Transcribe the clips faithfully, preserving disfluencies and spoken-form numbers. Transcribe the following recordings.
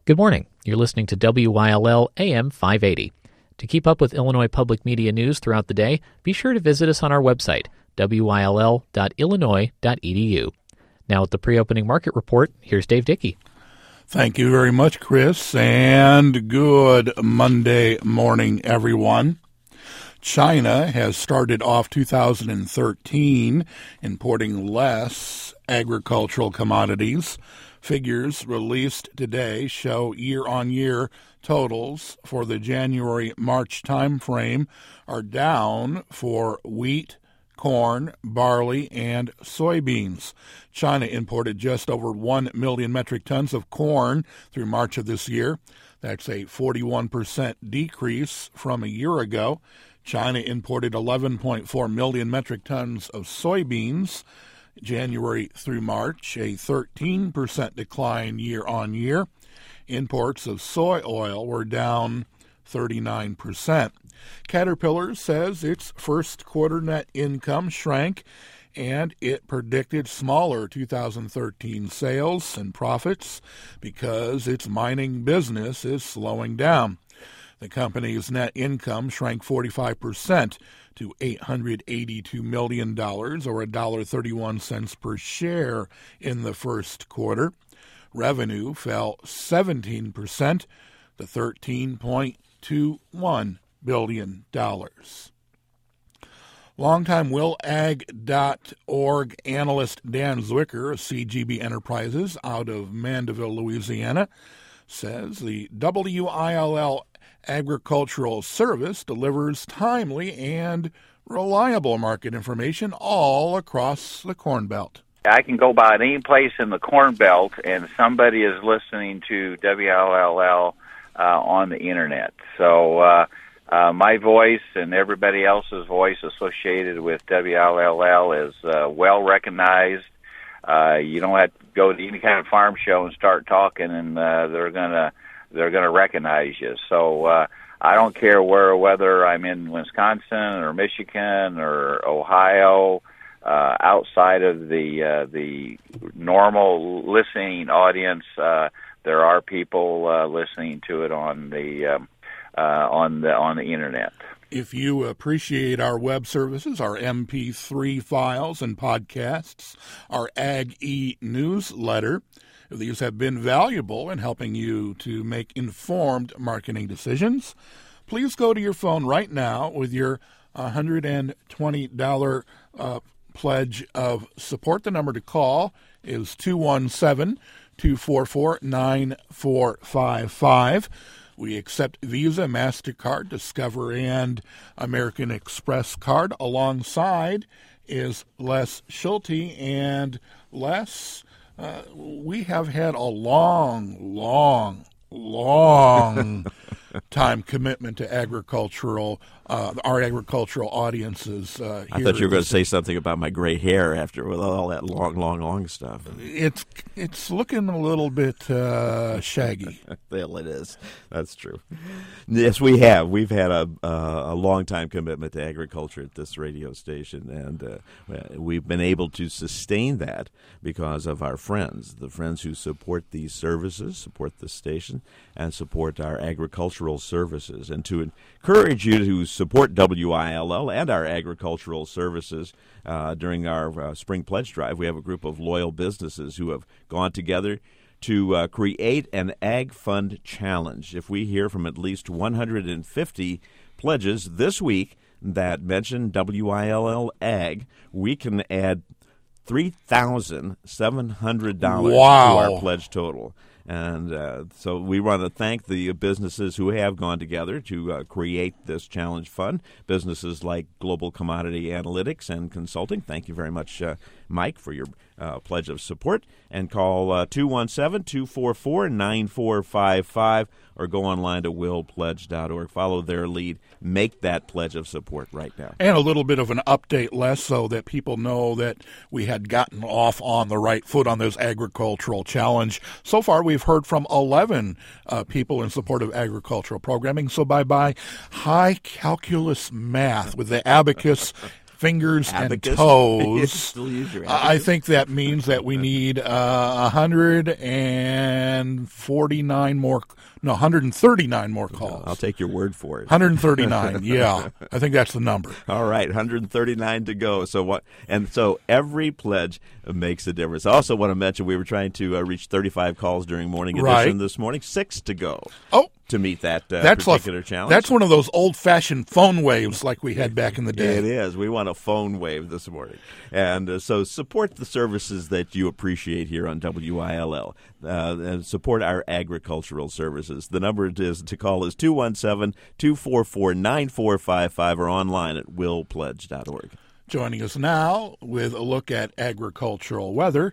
Good morning. You're listening to W Y L L A M five eighty. To keep up with Illinois public media news throughout the day, be sure to visit us on our website, W Y L L dot illinois dot e d u. Now with the pre-opening market report, here's Dave Dickey. Thank you very much, Chris, and good Monday morning, everyone. China has started off two thousand thirteen importing less agricultural commodities. Figures released today show year-on-year totals for the January-March timeframe are down for wheat, corn, barley, and soybeans. China imported just over one million metric tons of corn through March of this year. That's a forty-one percent decrease from a year ago. China imported eleven point four million metric tons of soybeans January through March, a thirteen percent decline year on year. Imports of soy oil were down thirty-nine percent. Caterpillar says its first quarter net income shrank, and it predicted smaller two thousand thirteen sales and profits because its mining business is slowing down. The company's net income shrank forty-five percent to eight hundred eighty-two million dollars, or one dollar and thirty-one cents per share in the first quarter. Revenue fell seventeen percent to thirteen point two one billion dollars. Longtime Will Ag dot org analyst Dan Zwicker of C G B Enterprises out of Mandeville, Louisiana, says the W I L L Agricultural Service delivers timely and reliable market information all across the Corn Belt. I can go by any place in the Corn Belt, and somebody is listening to W L L L uh, on the Internet. So uh, uh, my voice and everybody else's voice associated with W L L L is uh, well recognized. Uh, you don't have to go to any kind of farm show and start talking, and uh, they're going to they're going to recognize you. So uh, I don't care where, whether I'm in Wisconsin or Michigan or Ohio, uh, outside of the uh, the normal listening audience, uh, there are people uh, listening to it on the um, uh, on the on the internet. If you appreciate our web services, our M P three files and podcasts, our Ag E newsletter, these have been valuable in helping you to make informed marketing decisions, please go to your phone right now with your one hundred twenty dollars uh, pledge of support. The number to call is two one seven, two four four, nine four five five. We accept Visa, MasterCard, Discover, and American Express card. Alongside is Les Schulte, and Les, Uh, we have had a long, long, long time commitment to agricultural, uh, our agricultural audiences. Uh, I thought you were going to say something about my gray hair after with all that long, long, long stuff. It's it's looking a little bit uh, shaggy. Well, it is. That's true. Yes, we have. We've had a uh, a long time commitment to agriculture at this radio station, and uh, we've been able to sustain that because of our friends, the friends who support these services, support the station, and support our agricultural services. And to encourage you to support W I L L and our agricultural services uh, during our uh, spring pledge drive, we have a group of loyal businesses who have gone together to uh, create an Ag Fund Challenge. If we hear from at least one hundred fifty pledges this week that mention W I L L Ag, we can add three thousand seven hundred dollars wow. to our pledge total. And uh, so we want to thank the businesses who have gone together to uh, create this challenge fund. Businesses like Global Commodity Analytics and Consulting. Thank you very much, uh, Mike, for your uh, pledge of support. And call uh, two one seven, two four four, nine four five five or go online to will pledge dot org. Follow their lead. Make that pledge of support right now. And a little bit of an update, Les, so that people know that we had gotten off on the right foot on this agricultural challenge. So far, we've heard from eleven uh, people in support of agricultural programming. So by by high calculus math with the abacus fingers Abacus. and toes. Still use your I think that means that we need uh, one hundred forty-nine more, no, one hundred thirty-nine more calls. I'll take your word for it. one hundred thirty-nine, yeah. I think that's the number. All right, one hundred thirty-nine to go. So what? And so every pledge makes a difference. I also want to mention we were trying to uh, reach thirty-five calls during morning edition Right. this morning. Six to go. Oh. To meet that uh, That's particular like, challenge. That's one of those old-fashioned phone waves like we had back in the day. It is. We want a phone wave this morning. And uh, so support the services that you appreciate here on W I L L. Uh, and support our agricultural services. The number is to call is two one seven, two four four, nine four five five or online at will pledge dot org. Joining us now with a look at agricultural weather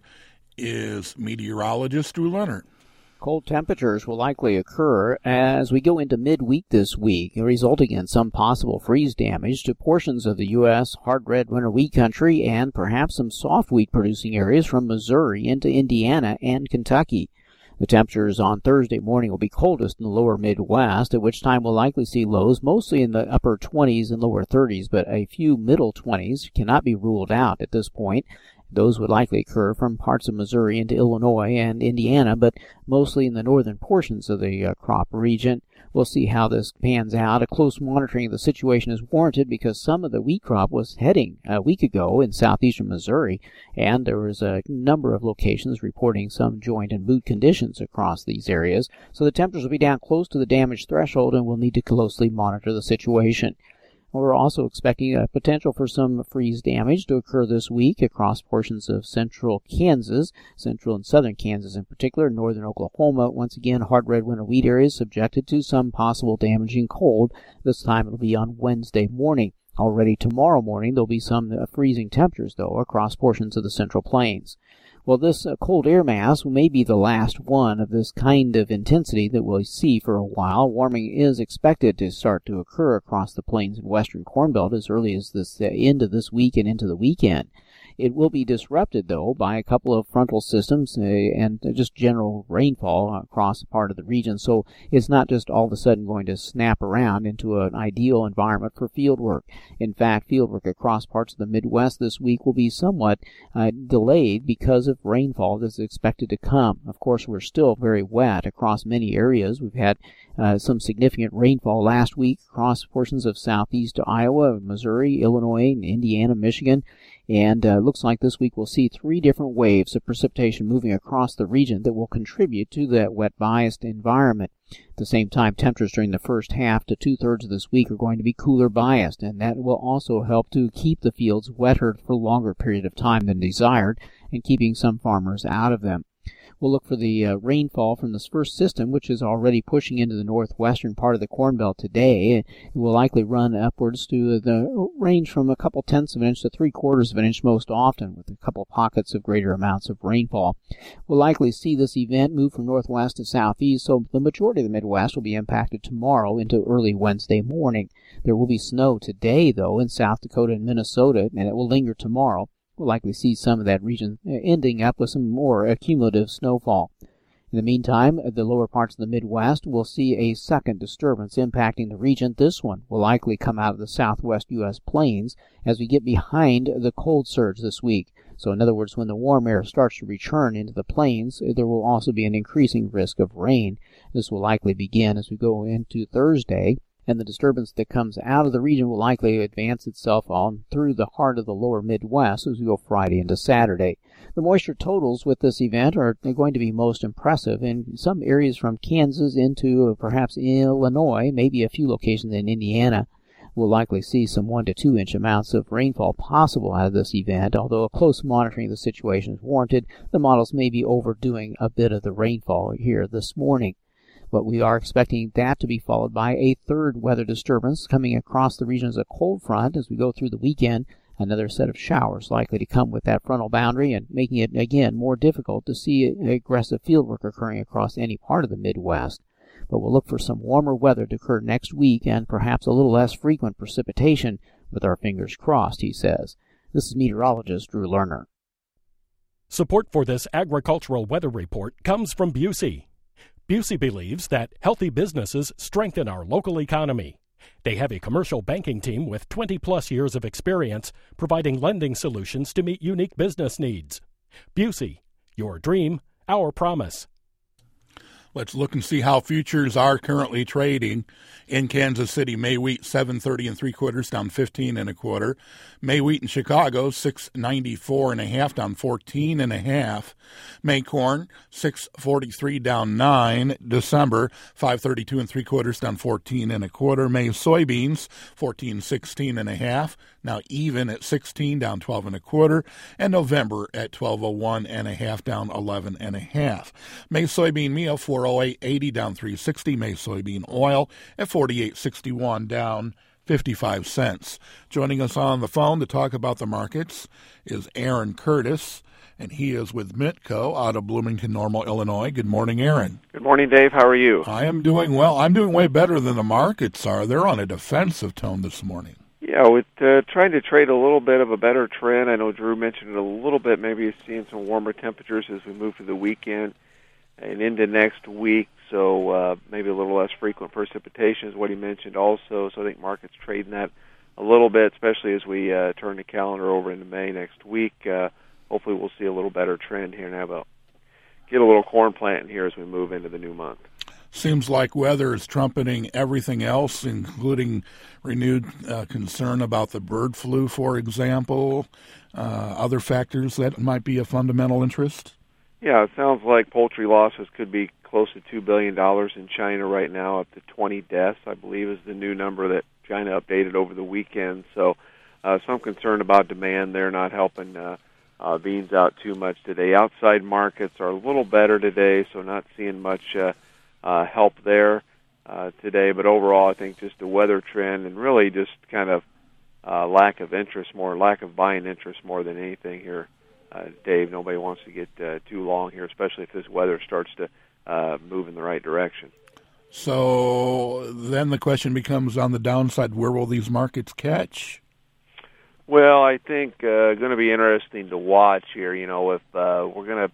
is meteorologist Drew Leonard. Cold temperatures will likely occur as we go into midweek this week, resulting in some possible freeze damage to portions of the U S hard red winter wheat country and perhaps some soft wheat producing areas from Missouri into Indiana and Kentucky. The temperatures on Thursday morning will be coldest in the lower Midwest, at which time we'll likely see lows mostly in the upper twenties and lower thirties, but a few middle twenties cannot be ruled out at this point. Those would likely occur from parts of Missouri into Illinois and Indiana, but mostly in the northern portions of the uh, crop region. We'll see how this pans out. A close monitoring of the situation is warranted because some of the wheat crop was heading a week ago in southeastern Missouri, and there was a number of locations reporting some joint and boot conditions across these areas. So the temperatures will be down close to the damage threshold, and we'll need to closely monitor the situation. We're also expecting a potential for some freeze damage to occur this week across portions of central Kansas, central and southern Kansas in particular, northern Oklahoma. Once again, hard red winter wheat areas subjected to some possible damaging cold. This time it'll be on Wednesday morning. Already tomorrow morning, there'll be some uh, freezing temperatures, though, across portions of the Central Plains. Well, this uh, cold air mass may be the last one of this kind of intensity that we'll see for a while. Warming is expected to start to occur across the plains and western Corn Belt as early as this uh, end of this week and into the weekend. It will be disrupted, though, by a couple of frontal systems uh, and just general rainfall across part of the region. So it's not just all of a sudden going to snap around into an ideal environment for field work. In fact, field work across parts of the Midwest this week will be somewhat uh, delayed because of rainfall that's expected to come. Of course, we're still very wet across many areas. We've had uh, some significant rainfall last week across portions of southeast Iowa, Missouri, Illinois, and Indiana, Michigan. And uh, looks like this week we'll see three different waves of precipitation moving across the region that will contribute to that wet-biased environment. At the same time, temperatures during the first half to two-thirds of this week are going to be cooler-biased, and that will also help to keep the fields wetter for a longer period of time than desired and keeping some farmers out of them. We'll look for the uh, rainfall from this first system, which is already pushing into the northwestern part of the Corn Belt today. It will likely run upwards to the range from a couple tenths of an inch to three quarters of an inch most often, with a couple pockets of greater amounts of rainfall. We'll likely see this event move from northwest to southeast, so the majority of the Midwest will be impacted tomorrow into early Wednesday morning. There will be snow today, though, in South Dakota and Minnesota, and it will linger tomorrow. We'll likely see some of that region ending up with some more cumulative snowfall. In the meantime, the lower parts of the Midwest will see a second disturbance impacting the region. This one will likely come out of the southwest U S plains as we get behind the cold surge this week. So in other words, when the warm air starts to return into the plains, there will also be an increasing risk of rain. This will likely begin as we go into Thursday, and the disturbance that comes out of the region will likely advance itself on through the heart of the lower Midwest as we go Friday into Saturday. The moisture totals with this event are going to be most impressive in some areas from Kansas into perhaps Illinois, maybe a few locations in Indiana. We'll likely see some one to two inch amounts of rainfall possible out of this event, although a close monitoring of the situation is warranted. The models may be overdoing a bit of the rainfall here this morning. But we are expecting that to be followed by a third weather disturbance coming across the region as a cold front as we go through the weekend. Another set of showers likely to come with that frontal boundary and making it, again, more difficult to see aggressive fieldwork occurring across any part of the Midwest. But we'll look for some warmer weather to occur next week and perhaps a little less frequent precipitation with our fingers crossed, he says. This is meteorologist Drew Lerner. Support for this agricultural weather report comes from Busey. Busey believes that healthy businesses strengthen our local economy. They have a commercial banking team with twenty-plus years of experience providing lending solutions to meet unique business needs. Busey, your dream, our promise. Let's look and see how futures are currently trading. In Kansas City, May wheat seven thirty and three quarters, down fifteen and a quarter. May wheat in Chicago six ninety-four and a half, down fourteen and a half. May corn six forty-three, down nine. December five thirty-two and three quarters, down fourteen and a quarter. May soybeans fourteen sixteen and a half, now even at sixteen, down twelve and a quarter. And November at twelve oh one and a half, down eleven and a half. May soybean meal four oh eight eighty, down three sixty. May soybean oil at forty-eight sixty-one, down fifty-five cents. Joining us on the phone to talk about the markets is Aaron Curtis, and he is with Mitco out of Bloomington Normal, Illinois. Good morning, Aaron. Good morning, Dave. How are you? I am doing well. I'm doing way better than the markets are. They're on a defensive tone this morning. Yeah, with uh, trying to trade a little bit of a better trend. I know Drew mentioned it a little bit. Maybe seeing some warmer temperatures as we move to the weekend and into next week. So uh, maybe a little less frequent precipitation is what he mentioned also. So I think markets trading that a little bit, especially as we uh, turn the calendar over into May next week. Uh, hopefully we'll see a little better trend here and have a, get a little corn planting here as we move into the new month. Seems like weather is trumpeting everything else, including renewed uh, concern about the bird flu, for example, uh, other factors that might be of fundamental interest. Yeah, it sounds like poultry losses could be close to two billion dollars in China right now, up to twenty deaths, I believe, is the new number that China updated over the weekend. So uh, some concern about demand there, not helping uh, uh, beans out too much today. Outside markets are a little better today, so not seeing much uh, uh, help there uh, today. But overall, I think just a weather trend and really just kind of uh, lack of interest, more lack of buying interest more than anything here. Uh, Dave, nobody wants to get uh, too long here, especially if this weather starts to uh, move in the right direction. So then the question becomes, on the downside, where will these markets catch? Well, I think uh, going to be interesting to watch here. You know, if uh, we're going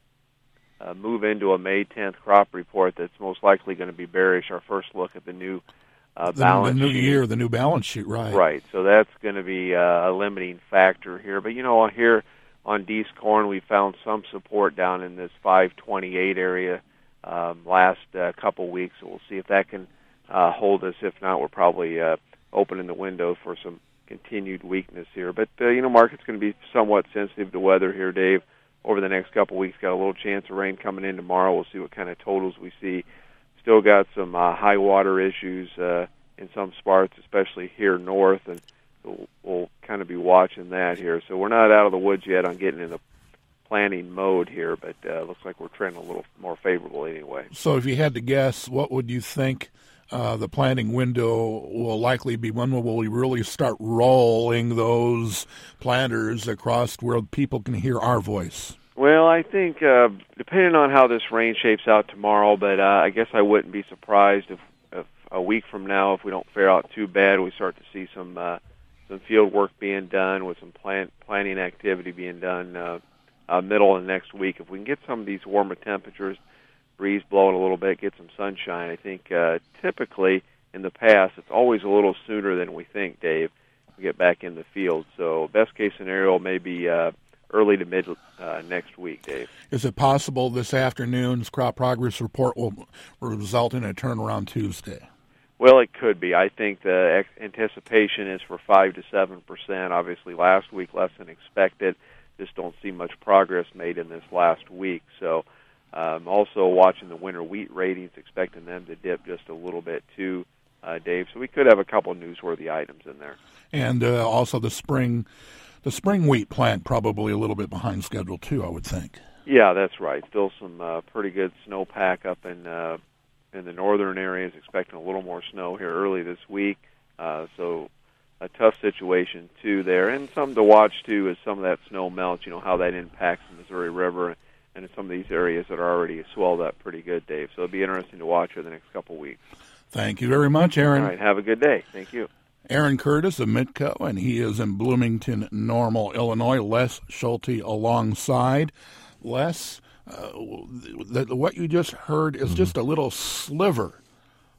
to uh, move into a May tenth crop report that's most likely going to be bearish, our first look at the new uh, the, balance the new sheet. year, the new balance sheet, right. Right, so that's going to be uh, a limiting factor here. But, you know, here on Dees corn, we found some support down in this five twenty-eight area um, last uh, couple weeks. So we'll see if that can uh, hold us. If not, we're probably uh, opening the window for some continued weakness here. But, uh, you know, market's going to be somewhat sensitive to weather here, Dave, over the next couple weeks. Got a little chance of rain coming in tomorrow. We'll see what kind of totals we see. Still got some uh, high water issues uh, in some spots, especially here north, and we'll, we'll kind of be watching that here. So we're not out of the woods yet on getting in the planning mode here, but uh, looks like we're trending a little more favorable anyway. So if you had to guess, what would you think uh, the planting window will likely be? When will we really start rolling those planters across where people can hear our voice? Well, I think uh, depending on how this rain shapes out tomorrow, but uh, I guess I wouldn't be surprised if, if a week from now, if we don't fare out too bad, we start to see some uh, some field work being done with some plant planting activity being done uh, uh, middle of next week. If we can get some of these warmer temperatures, breeze blowing a little bit, get some sunshine, I think uh, typically in the past it's always a little sooner than we think, Dave, to get back in the field. So best case scenario may be uh, early to mid uh, next week, Dave. Is it possible this afternoon's crop progress report will result in a turnaround Tuesday? Well, it could be. I think the ex- anticipation is for five to seven percent. Obviously, last week less than expected. Just don't see much progress made in this last week. So, um, also watching the winter wheat ratings, expecting them to dip just a little bit too, uh, Dave. So we could have a couple newsworthy items in there. And uh, also the spring, the spring wheat plant probably a little bit behind schedule too, I would think. Yeah, that's right. Still some uh, pretty good snowpack up in. Uh, in the northern areas, expecting a little more snow here early this week. Uh, so a tough situation, too, there. And something to watch, too, as some of that snow melts, you know, how that impacts the Missouri River and in some of these areas that are already swelled up pretty good, Dave. So it'll be interesting to watch over the next couple weeks. Thank you very much, Aaron. All right, have a good day. Thank you. Aaron Curtis of Mitco, and he is in Bloomington Normal, Illinois. Les Schulte alongside. Les, Uh, the, what you just heard is just a little sliver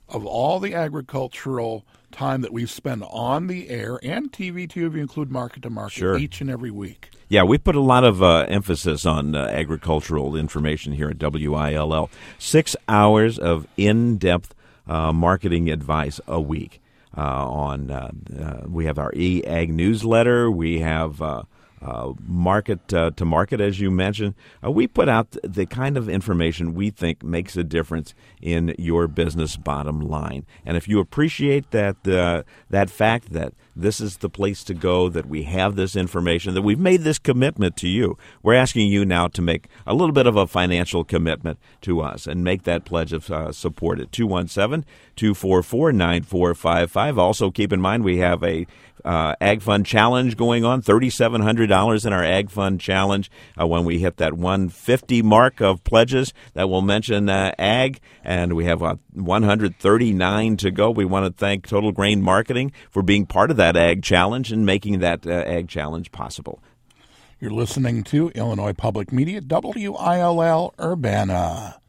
of all the agricultural time that we spend on the air and T V too, if you include market to market, sure. each and every week. Yeah, we put a lot of uh, emphasis on uh, agricultural information here at W I L L. Six hours of in-depth uh, marketing advice a week. Uh, on uh, uh, we have our e-ag newsletter. We have uh, uh, market uh, to market, as you mentioned. Uh, we put out the kind of information we think makes a difference in your business bottom line. And if you appreciate that uh, that fact that this is the place to go, that we have this information, that we've made this commitment to you, we're asking you now to make a little bit of a financial commitment to us and make that pledge of uh, support at two one seven, two four four, nine four five five. Also, keep in mind we have a uh, Ag Fund Challenge going on, three thousand seven hundred dollars in our Ag Fund Challenge. Uh, when we hit that one hundred fifty mark of pledges, that will mention uh, Ag, and we have uh, one hundred thirty-nine to go. We want to thank Total Grain Marketing for being part of that Ag Challenge and making that uh, Ag Challenge possible. You're listening to Illinois Public Media, W I L L Urbana.